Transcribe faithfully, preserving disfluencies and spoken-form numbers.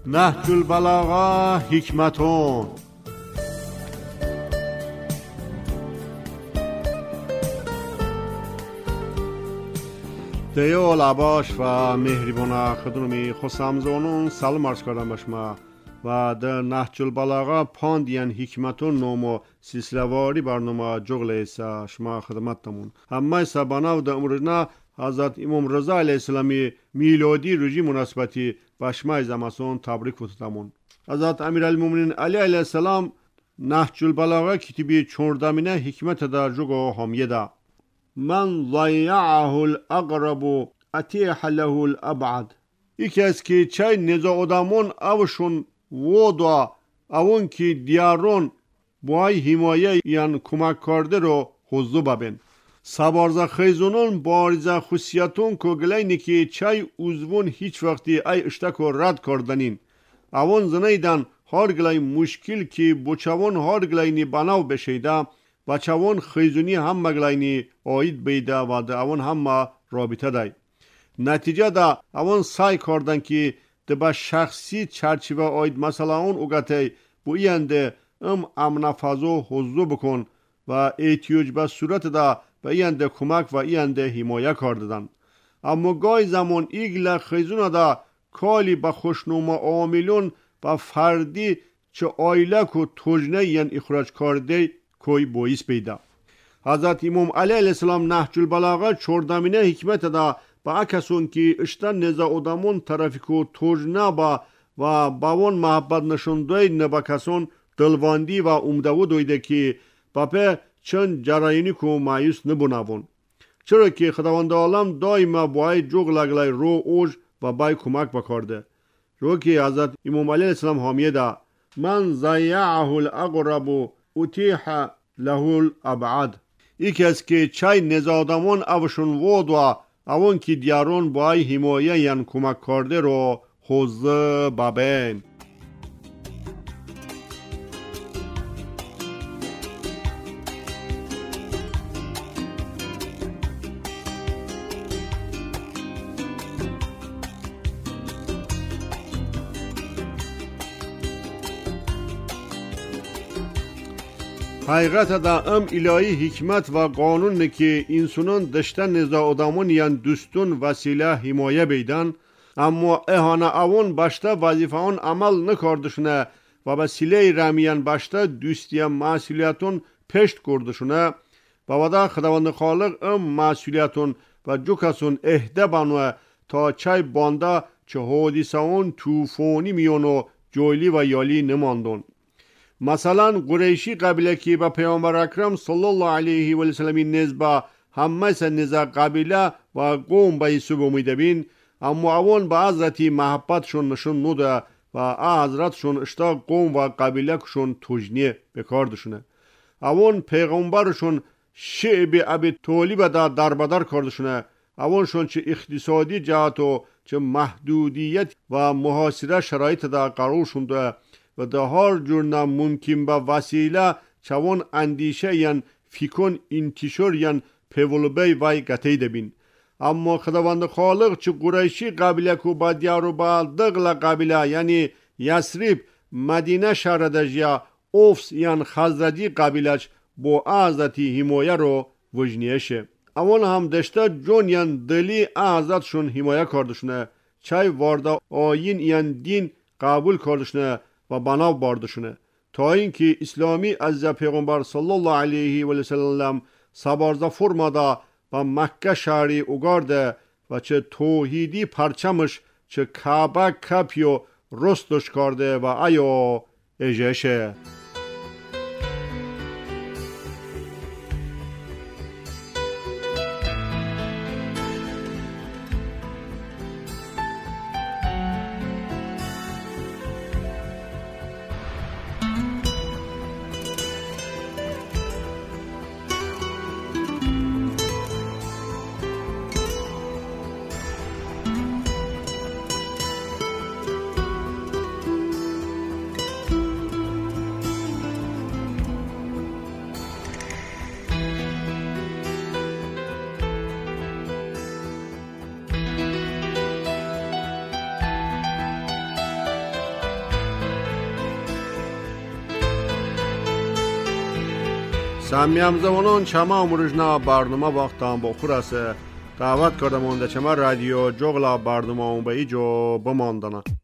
نهج البلاغه حکمتون. دیو لباش و مهربان خدمتی خوشامزونون سلام عرض کردم به شما و در نهج البلاغه پاندین حکمتون نومو سلسله‌واری برنامه جغل ایسا شما خدمتتمون. همه سبانه و در امروزنا حضرت امام رضا علیه السلامی میلادی روزی مناسبتی به شما زمستون تبریک گفتمون. حضرت امیرالمومنین علی علیه السلام نهج البلاغه کتابی چهاردهمین حکمت در جغل حامیده. من ضیعه الاقرب اتیح له الابعد. یکی از که چای نزا ادامون اوشون ودا اون که دیارون بای حمایه یان کمک کرده رو حضو ببین. سبارزا خیزونون بارزا خصیتون که گلینی که چای اوزون هیچ وقتی ای اشتکو رد کردنین. اون زنیدن هر گلای مشکل که بچوان هر گلینی بناو بشیده بچوان خیزونی هم مگلینی آید بیده و ده اون هم رابطه دای. نتیجه ده اون سعی کردن که ده با شخصی چرچیوه آید مثلا اون اوگته بو اینده ام امن فضو حضو بکن و ایتیوج به صورت ده به اینده کمک و اینده حمایه کردن. اما گای زمان ایگل خیزون ده کالی به خوشنوم عاملون و فردی چه آیلک و توجنه ین اخراج کرده کوی بویس پیدا. حضرت امام علی علیه السلام نهج البلاغه چهاردهمین حکمت ده با کسون که اشتن نزا ادامون طرفی که توجنه با و باون محبت نشونده نبا کسون دلواندی و امدو دویده که باپه چند جرایینی که مایوس نبونابون. چرا که خداوند عالم دائما باید جغلگلای رو اوج و بای کمک بکرده. رو که حضرت امام علی علیه السلام حامیه ده من ضیعه الاقرب اتیح له الابعد. یکی از که چای نزادمون اوشون وود و اون که دیارون بای حمایه یان کمک کرده رو حوزه ببین. حقیقت دا ام الهی حکمت و قانون که انسانان دشتن نزا ادامون یان دوستون وسیله حمایه بیدن اما اهانه اون باشته وظیفه اون عمل نکردشونه و وسیله رمیان باشته دوستی مسئولیتون پشت کردشونه و ودا خداوند خالق ام مسئولیتون و جو کسون اهده بانوه تا چای بانده چه حادثه اون توفانی میونو جویلی و یالی نماندون. مثلا قریشی قبیله که با پیامبر اکرم صلی الله علیه و سلم نزبه همه سه نزا قبیله و قوم به یسوع امید بین اما اون با حضرتی محبتشون نشون نده و حضرتشون اشتاق قوم و قبیله کشون توجنیه بکاردشونه. اون پیغمبرشون شعب ابی طالب دا دربدر کردشونه. اونشون چه اقتصادی جهت و چه محدودیت و محاصره شرایط دا قرار شونده و ده هر جور ناممکن با وسیله چوان اندیشه یان فیکن انتشار یان پیولبی وای گتی دبین. اما خداوند خالق چه قریشی قبیله کو با دیارو با دغل قبیله یعنی یسریب مدینه شهر دجیا اوفس یان خزرجی قبیلهش با عزتی حمایه رو وجنیشه. اول هم دشته جون یان دلی عزتشون حمایه کردشونه. چای وارد آیین یان دین قبول کردشونه و بناو باردشونه تا اینکه اسلامی از پیغمبر صلی الله علیه و سلم سبارزا فرماده و مکه شهری اگارده و چه توحیدی پرچمش چه کعبه کپیو رستش کرده و ایو اجشه. سمیم زبانان چما امروزنا برنامه وقتان با خور است دعوت کردم اونده چما رادیو جغلا برنامه اون به ایجا بماندنه